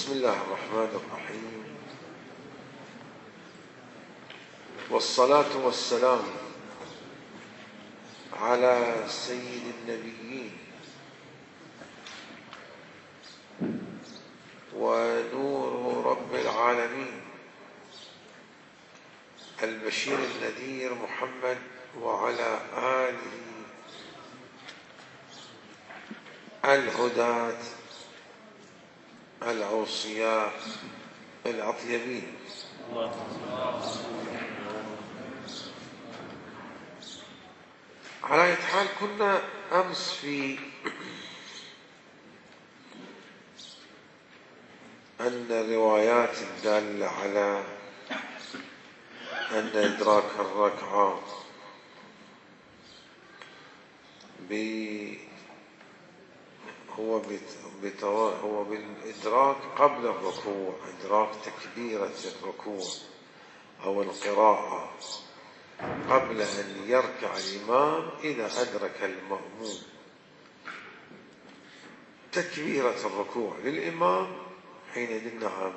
بسم الله الرحمن الرحيم، والصلاة والسلام على سيد النبيين ونور رب العالمين البشير النذير محمد وعلى آله الهداة الأوصياء الأطيبين. على أي حال، كنا أمس في أن الروايات الدالة على أن إدراك الركعة هو بالإدراك قبل الركوع، إدراك تكبيرة الركوع أو القراءة قبل أن يركع الإمام. إذا أدرك المأموم تكبيرة الركوع للإمام، حينئذ نعم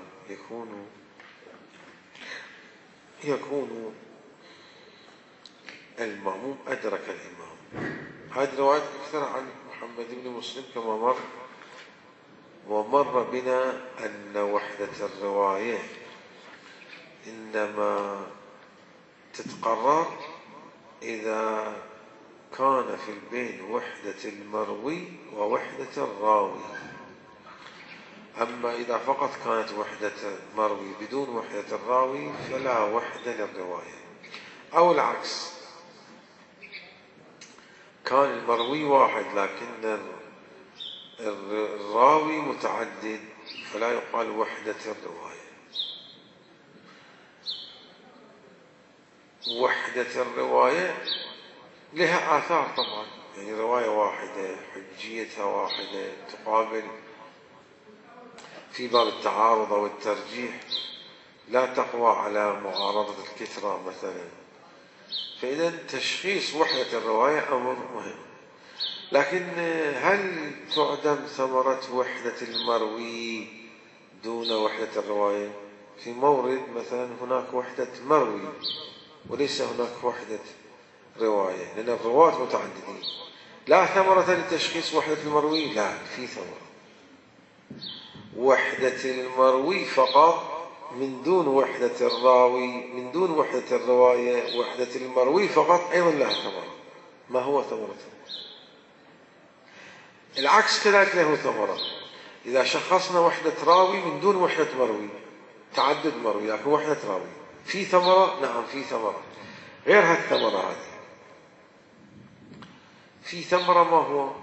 يكون المأموم أدرك الإمام. هذه الروايات أكثر عن محمد بن مسلم كما مر، ومر بنا أن وحدة الرواية إنما تتقرر إذا كان في البين وحدة المروي ووحدة الراوي. أما إذا فقط كانت وحدة المروي بدون وحدة الراوي فلا وحدة للرواية، أو العكس، كان المروي واحد لكن الراوي متعدد فلا يقال وحدة الرواية. وحدة الرواية لها آثار طبعا، يعني رواية واحدة حجيتها واحدة تقابل في باب التعارض والترجيح، لا تقوى على معارضة الكثرة مثلا. فإذا تشخيص وحدة الرواية أمر مهم. لكن هل تعدم ثمرة وحدة المروي دون وحدة الرواية؟ في مورد مثلا هناك وحدة مروي وليس هناك وحدة رواية، لأن الرواة متعددين. لا ثمرة لتشخيص وحدة المروي؟ لا، في ثمرة. وحدة المروي فقط من دون وحدة الراوي، من دون وحدة الرواية. وحدة المروي فقط أيضا لها ثمرة. ما هو ثمرته؟ العكس كذلك له ثمرة. إذا شخصنا وحدة راوي من دون وحدة مروي، تعدد مروي لكن وحدة راوي، في ثمرة؟ نعم في ثمرة. غير هالثمرة هذه في ثمرة. ما هو؟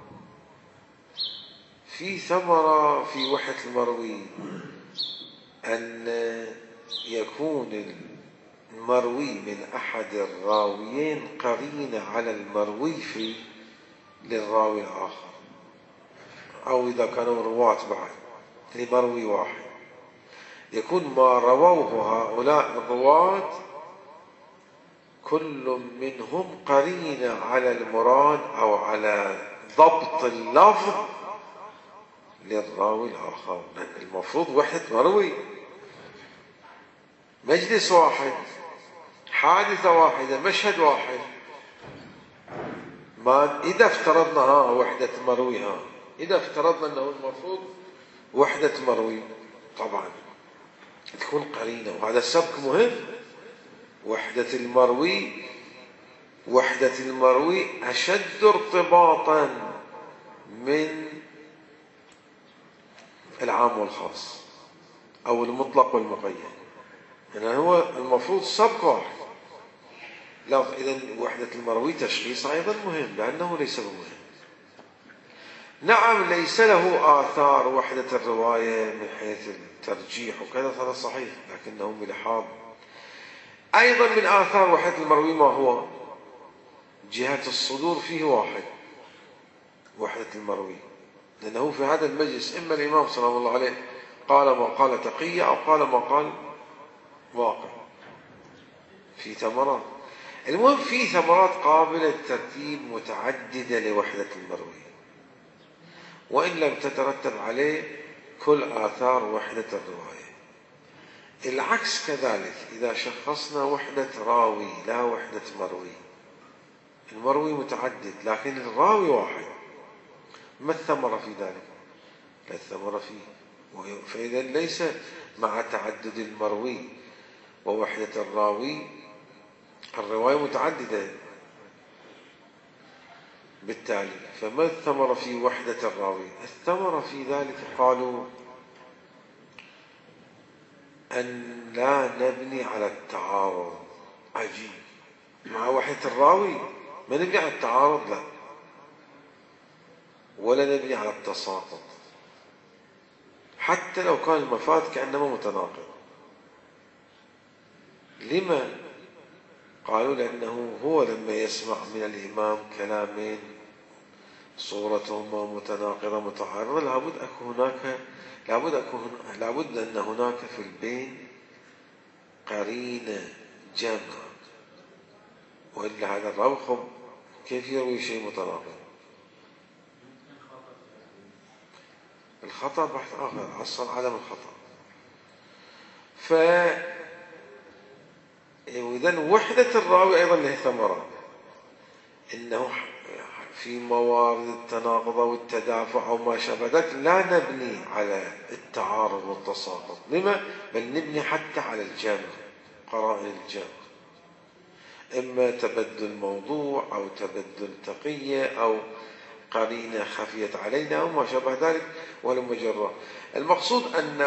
في ثمرة في وحدة المروي أن يكون المروي من أحد الراويين قرين على المروي للراوي الآخر، أو إذا كانوا رواة بعد لمروي واحد، يكون ما رووه هؤلاء الرواة كل منهم قرين على المراد أو على ضبط اللفظ للراوي الآخر. المفروض وحدة مروي، مجلس واحد، حادثة واحدة، مشهد واحد. ما إذا افترضنا وحدة مروي، إذا افترضنا أنه المفروض وحدة مروي، طبعا تكون قرينة، وهذا السبك مهم. وحدة المروي أشد ارتباطا من العام والخاص أو المطلق والمقيد، يعني هو المفروض سبك واحد. لا، إذن وحدة المروي تشخيص أيضا مهم لأنه ليس بمهم. نعم ليس له آثار وحدة الرواية من حيث الترجيح وكذا، هذا صحيح، لكنه بلحاظ أيضا من آثار وحدة المروي ما هو؟ جهة الصدور فيه واحد، وحدة المروي، لأنه في هذا المجلس إما الإمام صلى الله عليه قال ما قال تقية أو قال ما قال واقع. في ثمرات، المهم في ثمرات قابلة للترتيب متعددة لوحدة المروي، وإن لم تترتب عليه كل آثار وحدة الرواية. العكس كذلك، إذا شخصنا وحدة راوي لا وحدة مروي، المروي متعدد لكن الراوي واحد، ما الثمرة في ذلك؟ لا الثمرة فيه. فإذا ليس مع تعدد المروي ووحدة الراوي، الرواية متعددة بالتالي، فما الثمرة في وحدة الراوي؟ الثمرة في ذلك قالوا أن لا نبني على التعارض. عجيب، مع وحدة الراوي ما نبني على التعارض، لا، ولا نبني على التساقط، حتى لو كان المفاد كأنما متناقض. لما؟ قالوا لأنه هو لما يسمع من الإمام كلامين صورتهما متناقضة متعارضة، لابد أن هناك في البين قرينة جمع، وإلا هذا الراوي كيف يروي شيء متناقض؟ الخطأ بحث آخر، أصل عدم الخطأ. إذن وحدة الراوي أيضا له ثمرة، إنه في موارد التناقض والتدافع أو ما شابه ذلك لا نبني على التعارض والتساقط. لما؟ بل نبني حتى على الجمع، قرائن الجمع، إما تبدل موضوع أو تبدل تقية أو قرينة خفيت علينا أو ما شابه ذلك ولم جرة. المقصود أن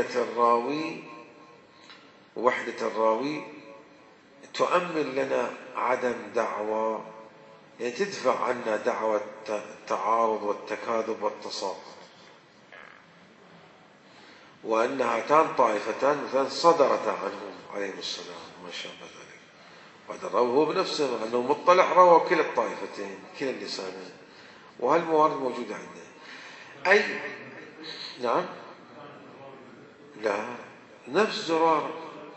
وحدة الراوي تؤمن لنا عدم دعوى، يعني تدفع عنا دعوة التعارض والتكاذب والتساقط، وأن هاتان طائفتان مثلا صدرتا عنهم عليهم السلام ما شابه ذلك، وهذا الراوي هو بنفسه أنه مطلع روى كلا الطائفتين كلا اللسانين، وهالموارد موجودة عندنا. أي نعم، لا، نفس زرارة،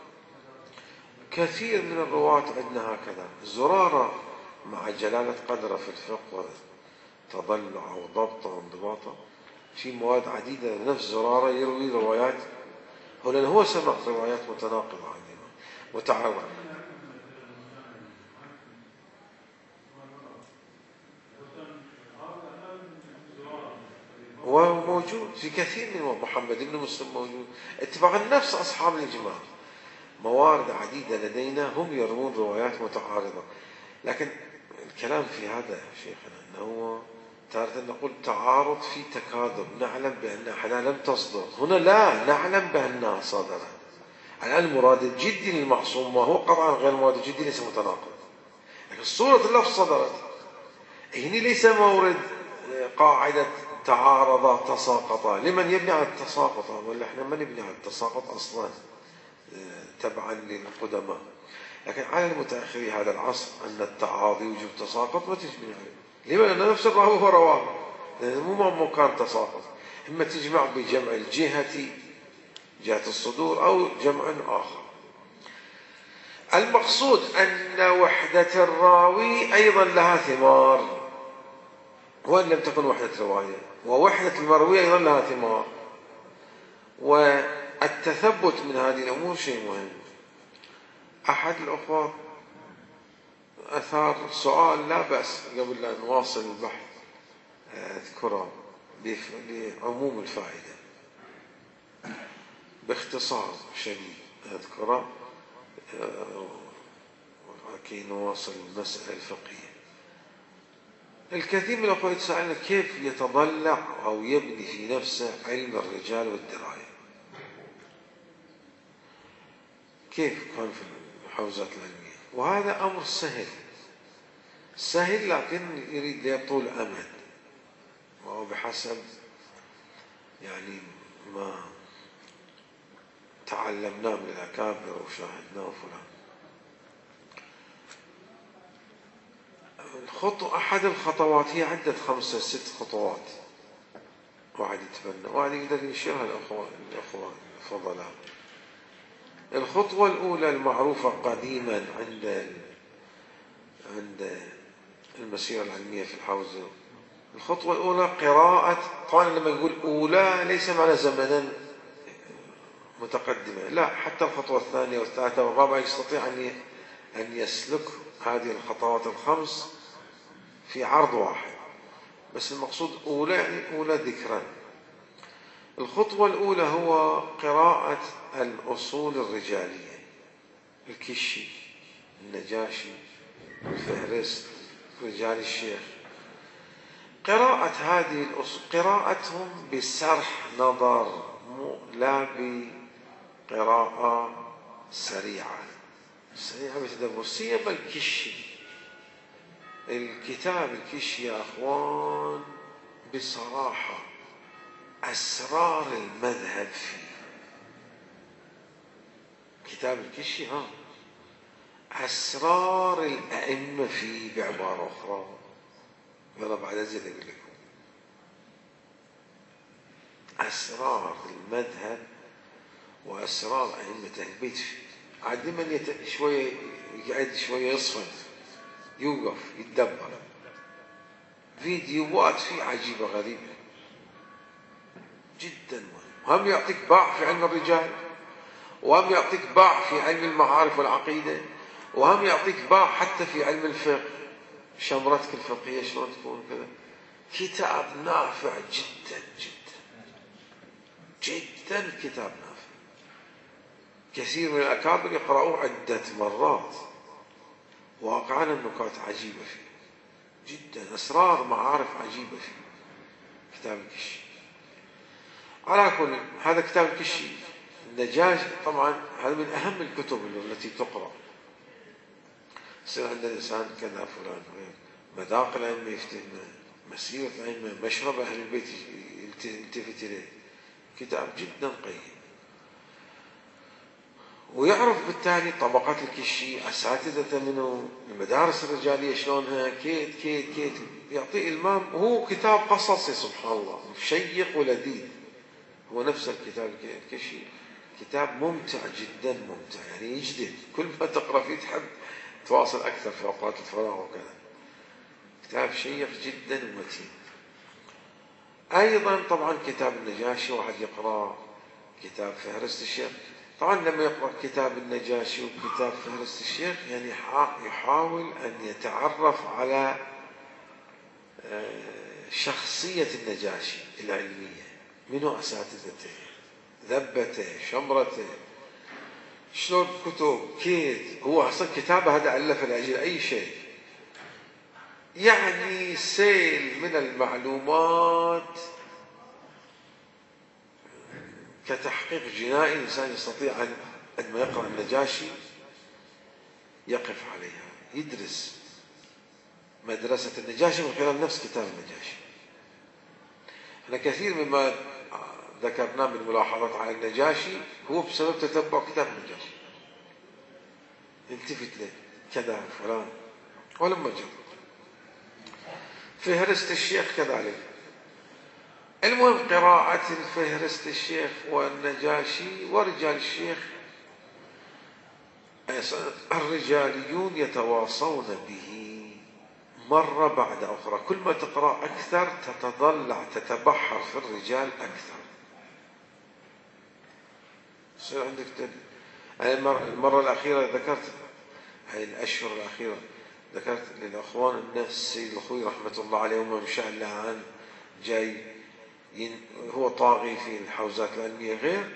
كثير من الرواة عندنا هكذا. زرارة مع جلالة قدره في الفقه وتضلع وضبطه وانضباطه في مواد عديدة. نفس زرارة يروي روايات، لأن هو سمع روايات متناقضة عندنا متعارضة. وموجود في كثير من محمد بن مسلم موجود، اتفاق نفس أصحاب الإجماع، موارد عديدة لدينا هم يروون روايات متعارضة. لكن الكلام في هذا شيخنا أنه تارة نقول تعارض في تكاذب، نعلم بأن أحدها لم تصدر، هنا لا نعلم بأنها صادرت. الآن المراد الجدي للمعصوم وهو قطعا غير المراد الجدي ليس متناقض، لكن صورة اللفظ صدرت، هنا ليس مورد قاعدة تعارض تساقطا. لمن يبني على التساقط؟ ولا احنا ما نبني على التساقط أصلا تبعا للقدماء، لكن على المتأخري هذا العصر أن التعاضي وجوب تساقط ما تجمع عليه. لما؟ لأن نفس الراوي هو رواه، مو مكان تساقط، إما تجمع بجمع جهة الصدور أو جمع آخر. المقصود أن وحدة الراوي أيضا لها ثمار، وإن لم تكن وحدة رواية، ووحدة المروي أيضا لها ثمار، والتثبت من هذه الأمور شيء مهم. أحد الأخوة أثار سؤال لا بأس قبل أن نواصل البحث أذكره لعموم الفائدة باختصار شديد، أذكره كي نواصل المسألة الفقهية. الكثير من الأخوة يتساءلون كيف يتضلع أو يبني في نفسه علم الرجال والدراية، كيف كان في الحوزات العلمية؟ وهذا أمر سهل لكن يريد يطول أمد، وهو بحسب يعني ما تعلمناه من الأكابر وشاهدناه فلان. أحد الخطوات هي عدة 5 6 خطوات واحد يتبنى، واحد يقدر يشيرها الأخوة الفضلاء. الخطوة الأولى المعروفة قديما عند المسيرة العلمية في الحوزة الخطوة الأولى قراءة، طبعا لما يقول أولى ليس معنى زمنا متقدمة، لا، حتى الخطوة الثانية والثالثة والرابعة يستطيع أن يسلك هذه الخطوات الخمس في عرض واحد، بس المقصود أولى يعني أولى ذكرا. الخطوة الأولى هو قراءة الأصول الرجالية، الكشي، النجاشي، الفهرست، رجال الشيخ. قراءة هذه الأصول قراءتهم بسرح نظر، لا بقراءة سريعة بتدبر. سيما الكشي، الكتاب الكشي يا أخوان بصراحة أسرار المذهب فيه. كتاب الكشي أسرار الأئمة فيه، بعبارة أخرى يلا بعد أزيد أقول لكم أسرار المذهب وأسرار أئمة أهل البيت فيه. عاد لمن شوية يقعد شوية يصفن، يوقف يتدبر، فيديوهات فيه عجيبة غريبة جدا مهم. هم يعطيك باع في علم الرجال، وهم يعطيك باع في علم المعارف والعقيدة، وهم يعطيك باع حتى في علم الفقه، شمرتك الفقهية شلون تكون كذا. كتاب نافع جدا جدا جدا، كتاب نافع. كثير من الأكابر يقرأوه عدة مرات، واقعا النكات عجيبة فيه جدا، أسرار معارف عجيبة فيه كتاب الكشي. على كل، هذا كتاب الكشي. النجاشي طبعا هذا من أهم الكتب التي تقرأ. يصير عند الإنسان كذا فلان، مذاق الأئمة يفتهم، مسيرة الأئمة، مشرب أهل البيت يلتفت إليه. كتاب جدا قيم، ويعرف بالتالي طبقات الكشي، أساتذة منه، المدارس الرجالية شلونها، كيت كيت كيت، يعطي إلمام. هو كتاب قصصي سبحان الله، شيق ولذيذ. هو نفس الكتاب الكشي كتاب ممتع جدا، ممتع يعني يجدد، كل ما تقرأ فيه تحب تواصل أكثر في أوقات الفراغ وكذا. كتاب شيق جدا ومتين. أيضا طبعا كتاب النجاشي، واحد يقرأ كتاب فهرست الشيخ. طبعا لما يقرأ كتاب النجاشي وكتاب فهرست الشيخ يعني يحاول أن يتعرف على شخصية النجاشي العلمية، منو أساتذته، ذبته، شمرته، شلون كتب، كيف هو أصلا كتابه هذا ألف لأجل أي شيء، يعني سيل من المعلومات كتحقيق جنائي. الإنسان يستطيع أن عندما يقرأ النجاشي يقف عليها، يدرس مدرسة النجاشي من خلال نفس كتاب النجاشي. احنا كثير مما ذكرناه من ملاحظات على النجاشي هو بسبب تتبع كتاب النجاشي، التفت له كذا فلان، ولما جاء فهرست الشيخ كذلك. المهم قراءة الفهرست الشيخ والنجاشي ورجال الشيخ، الرجاليون يتواصون به مرة بعد أخرى، كل ما تقرأ أكثر تتضلع تتبحر في الرجال أكثر، يصير عندك المرة الأخيرة ذكرت، هاي الأشهر الأخيرة ذكرت للأخوان الناس السيد الخوي رحمة الله عليه وممشى اللعان جاي هو طاغي في الحوزات العلمية غير.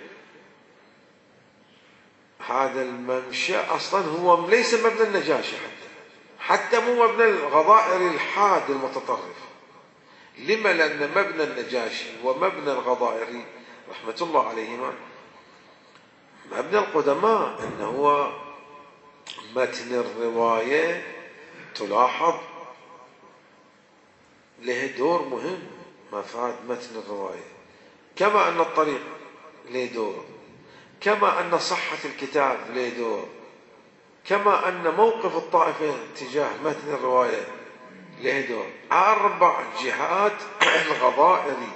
هذا الممشى أصلا هو ليس مبنى النجاشي، حتى مو مبنى الغضائري الحاد المتطرف. لما؟ لأن مبنى النجاشي ومبنى الغضائري رحمة الله عليهما مبنى القدماء، أنه هو متن الرواية تلاحظ له دور مهم، مفاد متن الرواية، كما أن الطريق له دور، كما أن صحة الكتاب له دور، كما أن موقف الطائفة تجاه متن الرواية له دور. 4 جهات الغضائري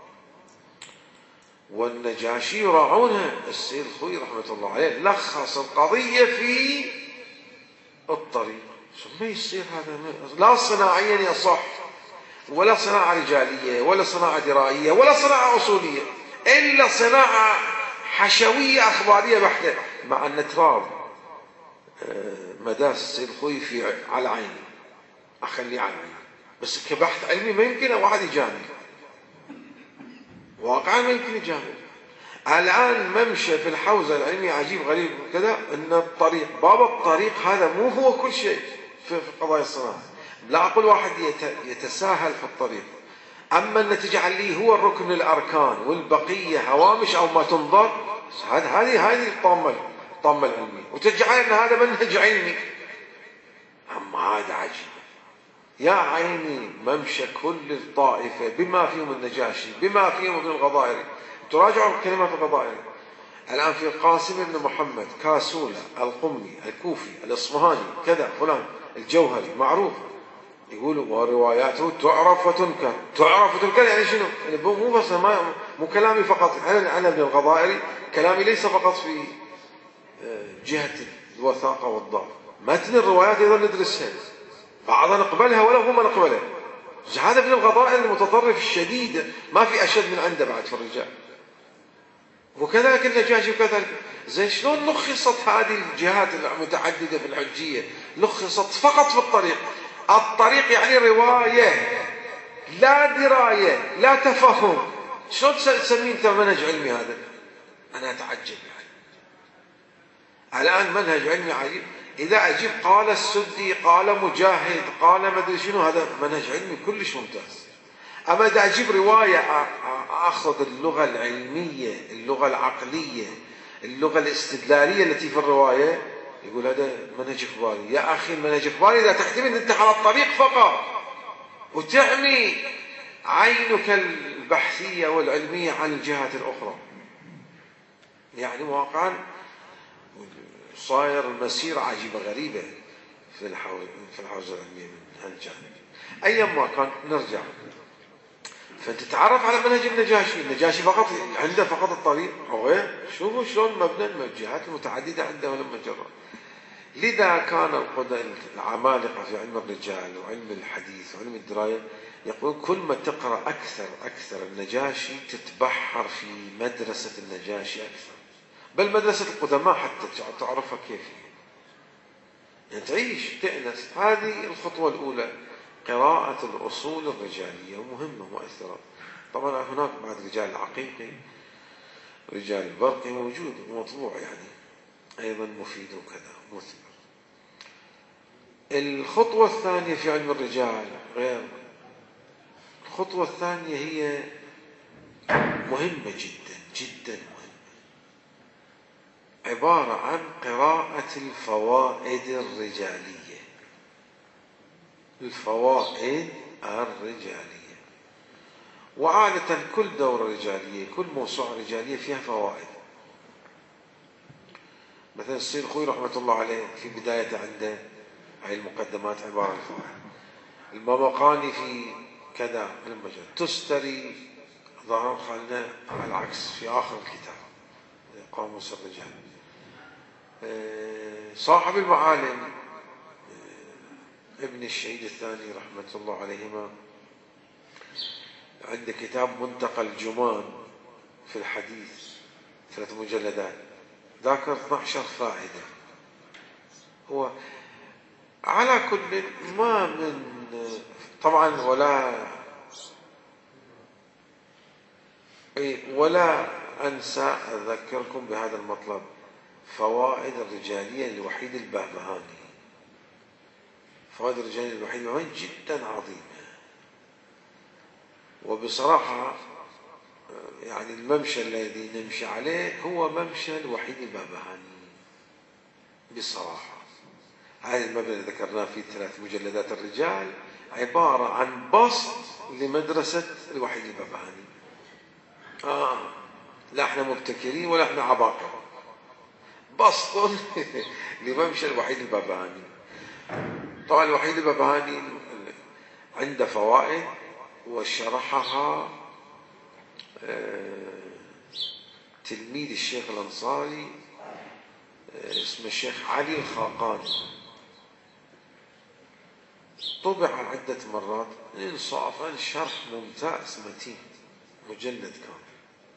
والنجاشي يراعونها. السيد الخوي رحمة الله عليه لخص القضية في الطريق. ما يصير هذا لا صناعيا يصح ولا صناعة رجالية ولا صناعة درائية ولا صناعة أصولية، إلا صناعة حشوية أخبارية بحتة. مع أن تراب مداس السيد الخوي على عيني، أخليه على عيني، بس كبحث علمي ما يمكن واحد يجامل، واقعا ما يمكن يجامل. الآن ممشى في الحوزة العلمية عجيب غريب كذا، أن الطريق، باب الطريق هذا مو هو كل شيء في قضايا الصناعة. لا أقول واحد يتساهل في الطريق، أما أن تجعل لي هو الركن الأركان والبقية هوامش أو ما تنظر، هذه الطامة العلمية، وتجعل أن هذا منهج علمي. أما هذا عجيب يا عيني. ممشى كل الطائفة بما فيهم النجاشي بما فيهم ابن الغضائري. تراجعوا كلمات الغضائري الآن في القاسم بن محمد كاسولة القمي الكوفي الإصفهاني كذا فلان الجوهري معروف، يقولوا ورواياته تعرف وتنكر. تعرف وتنكر يعني شنو؟ يعني مو بس مو كلامي فقط. أنا ابن الغضائري كلامي ليس فقط في جهة الوثاقة والضعف، متن الروايات أيضا ندرسها، بعضها نقبلها ولا هو ما نقبلها. هذا ابن الغضائري المتطرف الشديد، ما في أشد من عنده بعد في الرجال. وكذلك النجاشي وكذلك. زين شلون لخصت هذه الجهات المتعددة في الحجية؟ لخصت فقط في الطريق. الطريق يعني رواية لا دراية لا تفهم. شلون تسميه انت منهج علمي هذا؟ أنا أتعجب يعني. الآن منهج علمي عجيب. إذا أجيب قال السدي قال مجاهد قال ما أدري شنو، هذا منهج علمي كلش ممتاز. أما إذا أجيب رواية أخذ اللغة العلمية اللغة العقلية اللغة الاستدلالية التي في الرواية، يقول هذا منهج إخباري. يا أخي منهج إخباري إذا تعتمد أنت على الطريق فقط وتعمي عينك البحثية والعلمية عن الجهات الأخرى. يعني واقعا صاير المسيرة عجيبة غريبة في الحوزة العلمية من هالجانب. أيما كان نرجع، فتتعرف على منهج النجاشي فقط عنده فقط الطريق أو غير. شوفوا شلون مبنى الجهات المتعددة عنده لما جرى. لذا كان العمالقة في علم الرجال وعلم الحديث وعلم الدراية يقولون كل ما تقرأ أكثر النجاشي تتبحر في مدرسة النجاشي أكثر، بل مدرسة القدماء حتى تعرفها كيف يعني تعيش تأنس. هذه الخطوة الأولى، قراءة الأصول الرجالية، ومهمة مؤثرة. طبعا هناك بعد رجال العقيقي رجال البرقي موجود ومطبوع يعني أيضا مفيد وكذا مثمر. الخطوة الثانية في علم الرجال غير. الخطوة الثانية هي مهمة جدا جدا مهمة، عبارة عن قراءة الفوائد الرجالية. الفوائد الرجالية، وعادة كل دورة رجالية كل موسوعة رجالية فيها فوائد. مثلا السيد الخوي رحمة الله عليه في بدايته عنده هاي المقدمات عبارة عن فوائد. الممقاني في كذا من المجال. تستري ظهر خلنا على العكس في آخر الكتاب قاموس الرجال. صاحب المعالم ابن الشهيد الثاني رحمة الله عليهما عنده كتاب منتقى الجمان في الحديث 3 مجلدات، ذاكر 12 فائدة. هو على كل ما من طبعا ولا أنسى أذكركم بهذا المطلب. فوائد الرجالية للوحيد البهبهاني، فوائد الرجالية للوحيد البهبهاني جدا عظيمة. وبصراحة يعني الممشى الذي نمشي عليه هو ممشى الوحيد البهبهاني بصراحة. هذا المبنى اللي ذكرناه في 3 مجلدات الرجال عبارة عن بسط لمدرسة الوحيد البهبهاني. لا احنا مبتكرين ولا احنا عباقرة، بسط لممشى الوحيد البهبهاني. طبعا الوحيد البهبهاني عنده فوائد وشرحها تلميذ الشيخ الأنصاري اسمه الشيخ علي الخاقاني. طبع عدة مرات، إنصافا شرح ممتاز متين، مجلد كامل.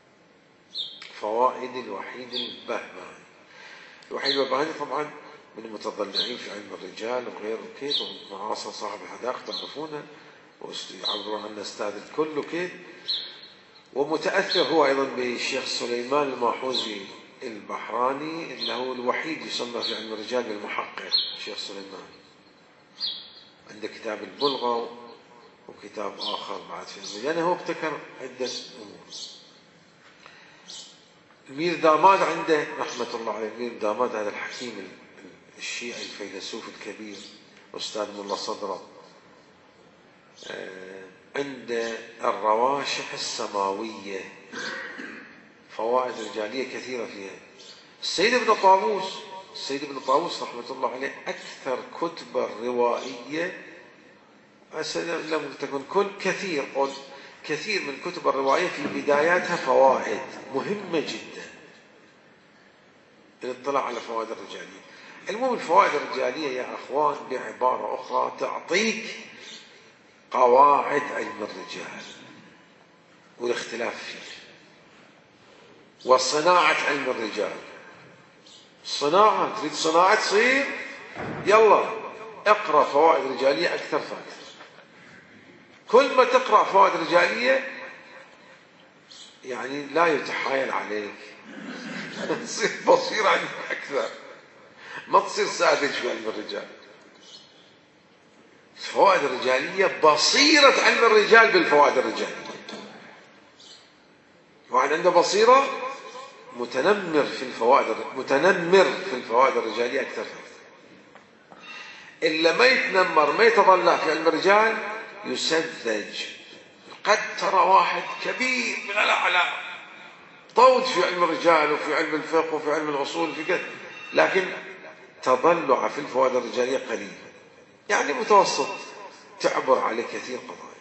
فوائد الوحيد البهبهاني. الوحيد البهبهاني طبعا من المتضلعين في علم الرجال وغيره كيد، ومعاصر صاحب الحدائق تعرفونه، ويعبرون عنه أستاذ الكل وكيد. ومتأثر هو أيضا بالشيخ سليمان الماحوزي البحراني، اللي هو الوحيد يسمى في علم الرجال بالمحقق. الشيخ سليمان عنده كتاب البلغة وكتاب آخر بعد في الرجال، يعني هو ابتكر عدة أمور. المير داماد عنده رحمة الله عليه، المير داماد هذا الحكيم الشيعي الفيلسوف الكبير أستاذ ملا صدرة، عند الرواشح السماوية فوائد رجالية كثيرة فيها. السيد ابن طاووس رحمة الله عليه أكثر كتب الروائية، لم تكن كثير من كتب الروائية في بداياتها فوائد مهمة جدا للاطلاع على فوائد الرجالية. المهم الفوائد الرجالية يا أخوان بعبارة أخرى تعطيك قواعد علم الرجال والاختلاف فيه وصناعة علم الرجال. تريد صناعة تصير، يلا اقرأ فوائد رجالية أكثر فأكثر. كل ما تقرأ فوائد رجالية يعني لا يتحايل عليك، تصير بصير عنك أكثر، ما تصير ساذج في علم الرجال. الفوائد الرجالية بصيرة علم الرجال بالفوائد الرجالية. واحد عنده بصيرة متنمر في الفوائد الرجالية أكثر فأكثر. إلا ما يتنمر ما يتضلع في علم الرجال يسذج. قد ترى واحد كبير من الأعلام طود في علم الرجال وفي علم الفقه وفي علم الأصول وفي كذا، لكن تضلع في الفوائد الرجالية قليل، يعني متوسط، تعبر عليه كثير قضايا.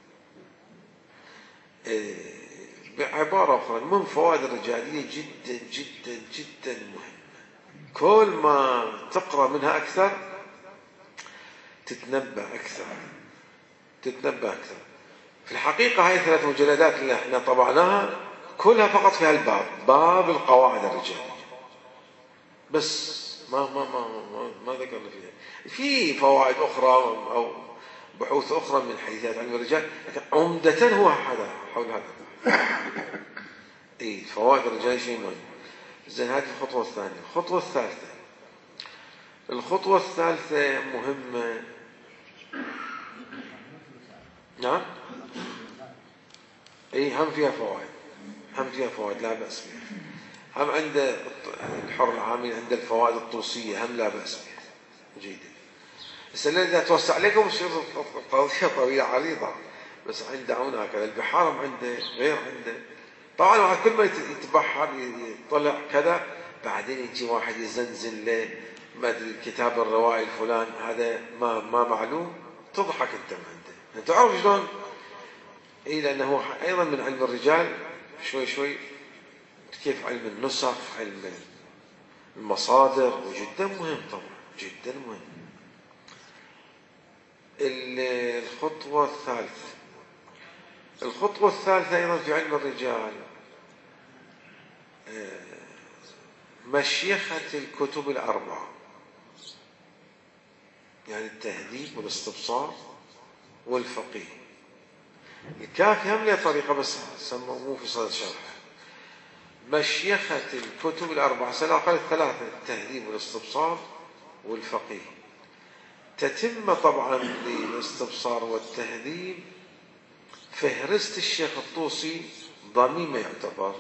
بعبارة أخرى المهم فوائد الرجالية جدا جدا جدا مهمة. كل ما تقرأ منها أكثر تتنبأ أكثر. في الحقيقة هاي 3 مجلدات اللي احنا طبعناها كلها فقط في هالباب، باب القواعد الرجالية بس، ما ذكرنا فيها. في فوائد أخرى أو بحوث أخرى من حيثيات علم الرجال، لكن عمدة هو حول هذا. فوائد الرجال شيء مهم. زين، هذه الخطوة الثانية. الخطوة الثالثة مهمة. نعم، هم فيها فوائد لا بأس بها. هم عند الحر العامل عند الفوائد الطوسية هم لا بأس بها جيدة. السنة إذا توسع عليكم يصير قضية طويلة عريضة، بس عنده هكذا. البحارم عنده غير عنده. طبعا واحد كل ما يتبحر يطلع كذا، بعدين يجي واحد يزنزن له ما ادري كتاب الروائي الفلان هذا ما معلوم، تضحك انت من عنده. انت تعرف شلون؟ لانه ايضا من علم الرجال شوي شوي، كيف علم النسخ، علم المصادر، وجدا مهم طبعا، جدا مهم. الخطوة الثالثة أيضا في علم الرجال مشيخة الكتب الأربعة، يعني التهذيب والاستبصار والفقيه. الكافي هم له طريقة بس سموه مو في صدد شرحه. مشيخة الكتب الأربعة سنقل الثلاثة، التهذيب والاستبصار والفقيه. تتم طبعا للاستبصار والتهذيب فهرست الشيخ الطوسي ضميمة يعتبر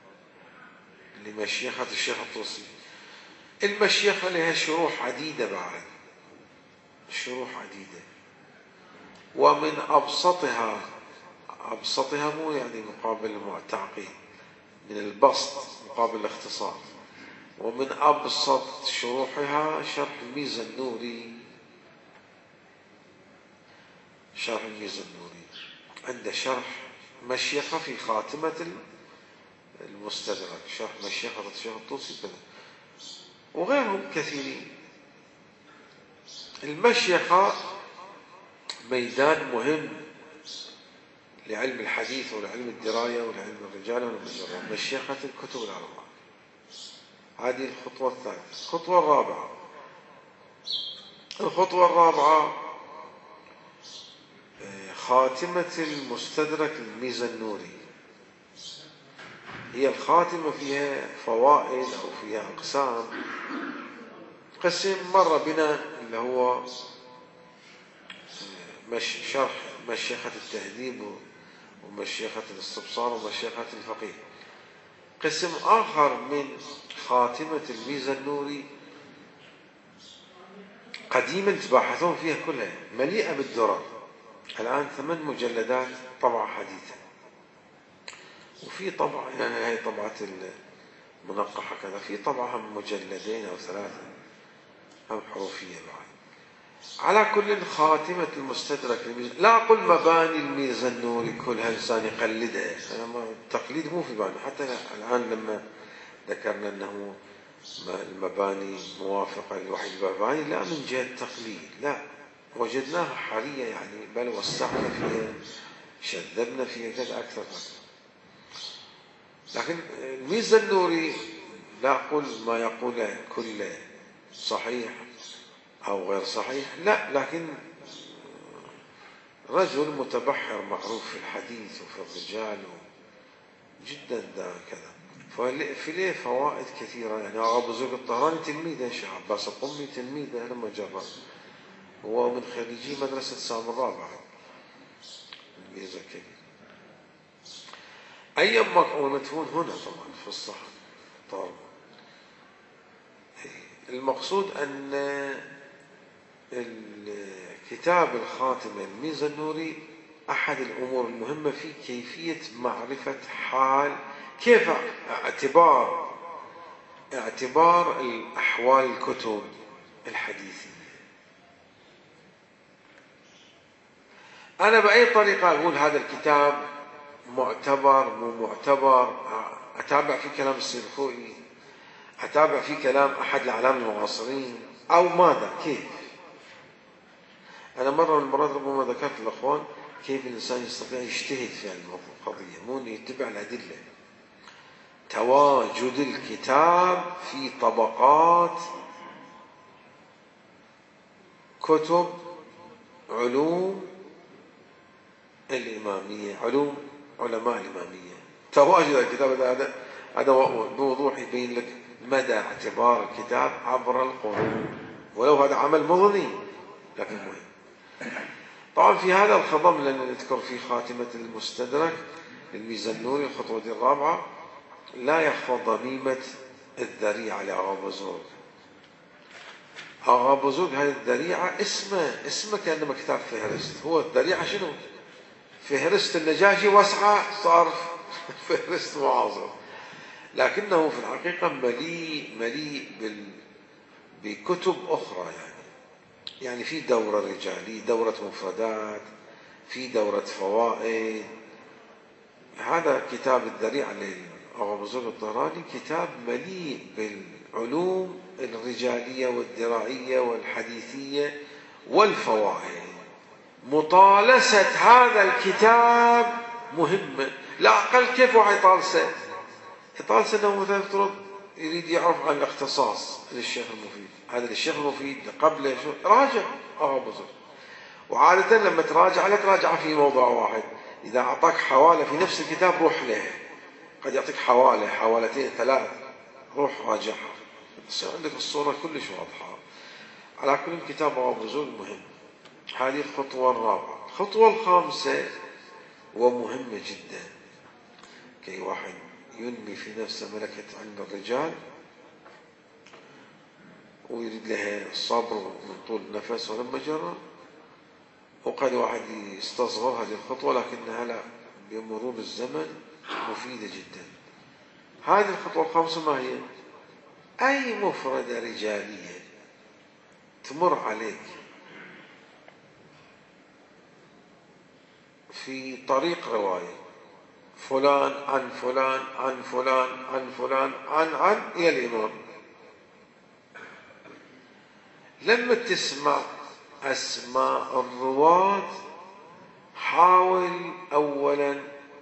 لمشيخة الشيخ الطوسي. المشيخة لها شروح عديدة بعد، ومن أبسطها مو يعني مقابل التعقيد، من البسط مقابل الاختصار. ومن أبسط شروحها شرح الميزة النوري. عنده شرح مشيخة في خاتمة المستدرك، شرح مشيخة الشيخ الطوسي كذا، وغيرهم كثيرين. المشيخة ميدان مهم لعلم الحديث ولعلم الدراية ولعلم الرجال والمجرد، مشيخة الكتب الأربعة. هذه الخطوة الثالثة. الخطوة الرابعة خاتمة المستدرك الميزنوري. هي الخاتمة فيها فوائد أو فيها أقسام. قسم مر بنا اللي هو شرح مشيخة التهذيب ومشيخة الاستبصار ومشيخة الفقيه. قسم آخر من خاتمة الميزنوري قديما تباحثون فيها كلها، مليئة بالدرر. الآن 8 مجلدات طبعة حديثة، وفي طبعة يعني هي طبعة المنقحة كذا، في طبعة هم مجلدين أو 3 هم حروفية بعد. على كل خاتمة المستدرك لا أقول مباني الميزنوري كلها إنسان يقلدها، التقليد مو في بالنا. حتى الآن لما ذكرنا أنه المباني موافقة لوحي الباباني، لا من جهة التقليد، لا، وجدناها حرية يعني، بل وسعنا فيها، شذبنا فيها كذا أكثر. لكن الميزنوري لا أقول ما يقوله كله صحيح أو غير صحيح، لا، لكن رجل متبحر معروف في الحديث وفي الرجال جدا دا كذا، ففي له فوائد كثيرة. يعني أبو زرق الطهراني تلميذه، الشيخ عباس القمي تلميذه لما جرب، هو من خريجي مدرسة سامراء بعد، الميزة كبير. أيام مدفون هنا طبعا في الصحن طبعا. المقصود أن الكتاب الخاتم الميزنوري أحد الأمور المهمة فيه كيفية معرفة حال، كيف اعتبار الأحوال الكتب الحديثية. أنا بأي طريقة أقول هذا الكتاب معتبر مو معتبر؟ أتابع في كلام السيرخوئي، أتابع في كلام أحد الأعلام المعاصرين، أو ماذا؟ كيف؟ أنا مرة من المرات ربما ذكرت للأخوان كيف الإنسان يستطيع يجتهد في القضية، مو يتبع الأدلة. تواجد الكتاب في طبقات كتب علوم الإمامية، علوم علماء الإمامية. تواجد الكتاب هذا بوضوح يبين لك مدى اعتبار الكتاب عبر القرون، ولو هذا عمل مضني لكن مهم. طبعا في هذا الخضم لن نذكر في خاتمة المستدرك للميزنوري الخطوة الرابعة لا يخفى ضميمة الذريعة لأغا بزرق. أغا بزرق هذه الذريعة اسمه كأنما كتاب فهرست. هو الذريعة شنو؟ فهرست النجاشي واسعة، صار فهرست معاصر، لكنه في الحقيقة مليء بكتب أخرى. يعني في دورة رجالية، دورة مفردات، في دورة فوائد. هذا كتاب الذريعة لأغا بزرق الطهراني كتاب مليء بالعلوم الرجالية والدرائية والحديثية والفوائد. مطالسة هذا الكتاب مهمة، لا أقل. كيف واحد يطالسه؟ أنه مثلا يفترض يريد يعرف عن الاختصاص للشيخ المفيد، هذا للشيخ المفيد قبل راجع أغا بزرق. وعادة لما تراجع لا تراجع في موضوع واحد، إذا أعطاك حوالة في نفس الكتاب روح له، قد يعطيك حوالتين 3، روح راجعها، تصير عندك الصورة كلش واضحة. على كل كتاب أغا بزرق مهم. هذه الخطوة الرابعة. الخطوة الخامسة ومهمة جدا، كي واحد ينمي في نفسه ملكة عند الرجال ويريد لها الصبر من طول النفس ولما جرى. وقد واحد يستصغر هذه الخطوة، لكنها لا، بمرور الزمن مفيدة جدا. هذه الخطوة الخامسة ما هي؟ أي مفردة رجالية تمر عليك في طريق رواية، فلان عن فلان عن فلان عن فلان عن إلى الإمام، لما تسمع أسماء الرواة حاول أولا،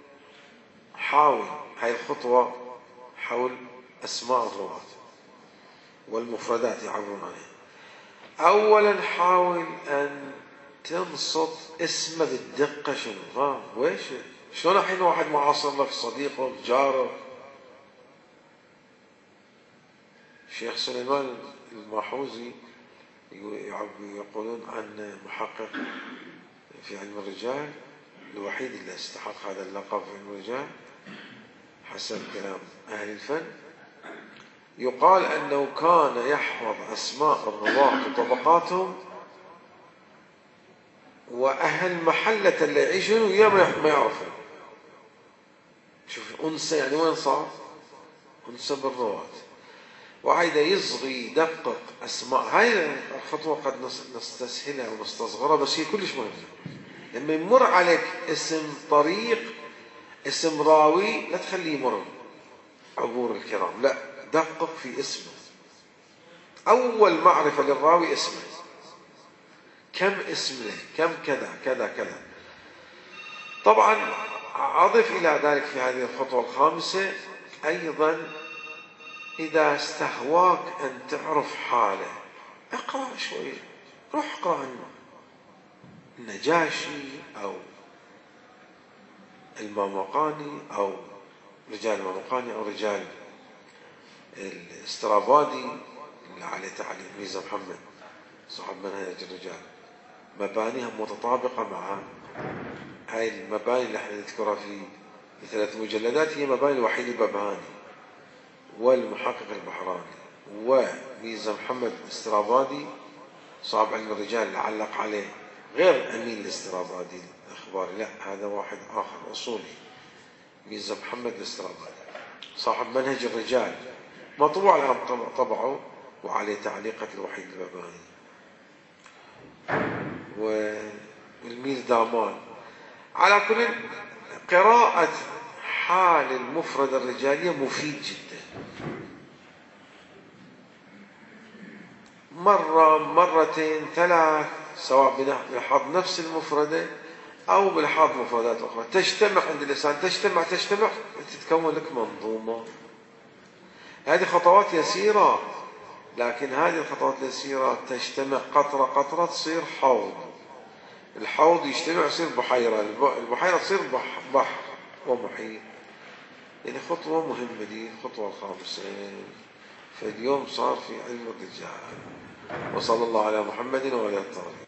هاي الخطوة حول أسماء الرواة والمفردات يعبرون عنها. أولا حاول أن تنصت اسمه بالدقة شنو، ويش شلون الحين واحد معاصر لك صديقه جاره. الشيخ سليمان الماحوزي يقولون عن محقق في علم الرجال الوحيد اللي استحق هذا اللقب في علم الرجال حسب كلام أهل الفن، يقال أنه كان يحفظ أسماء الرواة وطبقاتهم، وأهل محلة اللي يعيشون وياه ما يعرفون. شوف أنثى يعني وين صار؟ أنثى بالرواة. وعايده يصغي يدقق أسماء. هاي الخطوة قد نستسهلها ونستصغرها، بس هي كلش مهمة. لما يمر عليك اسم طريق، اسم راوي، لا تخليه يمر عبور الكرام، لا، دقق في اسمه. أول معرفة للراوي اسمه، كم اسمه، كم كذا كذا كذا. طبعا أضف إلى ذلك في هذه الخطوة الخامسة أيضا، إذا استهواك أن تعرف حاله، اقرأ شوي، روح اقرأ عنه، النجاشي أو المامقاني أو رجال المامقاني أو رجال الاسترابادي اللي عليه تعليق ميزة محمد صاحب منهج الرجال، مبانيها متطابقة مع هاي المباني اللي احنا نذكرها في 3 مجلدات. هي مباني الوحيد الببهاني والمحقق البحراني وميزة محمد الاسترابادي صاحب علم الرجال اللي علق عليه، غير أمين الاسترابادي الإخباري، لا، هذا واحد آخر أصولي، ميزة محمد الاسترابادي صاحب منهج الرجال، مطبوع الآن طبعه وعليه تعليقة الوحيد الببهاني. والميز دامان. على كل، قراءة حال المفردة الرجالية مفيد جدا. مرة، مرتين، 3، سواء بلحاظ نفس المفردة أو بلحاظ مفردات أخرى، تجتمع عند الإنسان، تجتمع تتكون لك منظومة. هذه خطوات يسيرة، لكن هذه الخطوات اليسيرة تجتمع قطرة قطرة تصير حوض، الحوض يجتمع يصير بحيرة، البحيرة تصير بحر ومحيط. يعني خطوة مهمة دي، الخطوة الخامسة. فاليوم صار في علم الرجال. وصلى الله على محمد وعلى الطاهرين.